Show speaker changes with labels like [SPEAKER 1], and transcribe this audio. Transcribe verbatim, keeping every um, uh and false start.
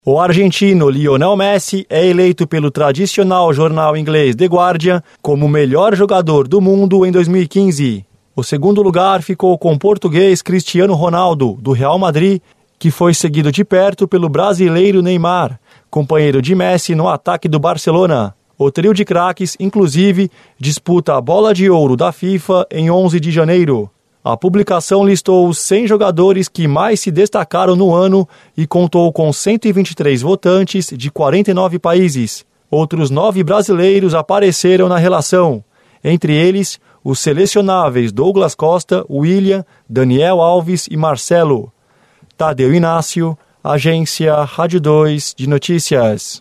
[SPEAKER 1] O argentino Lionel Messi é eleito pelo tradicional jornal inglês The Guardian como o melhor jogador do mundo em dois mil e quinze. O segundo lugar ficou com o português Cristiano Ronaldo, do Real Madrid, que foi seguido de perto pelo brasileiro Neymar, companheiro de Messi no ataque do Barcelona. O trio de craques, inclusive, disputa a Bola de Ouro da FIFA em onze de janeiro. A publicação listou os cem jogadores que mais se destacaram no ano e contou com cento e vinte e três votantes de quarenta e nove países. Outros nove brasileiros apareceram na relação, entre eles os selecionáveis Douglas Costa, William, Daniel Alves e Marcelo. Tadeu Inácio, Agência Rádio dois de Notícias.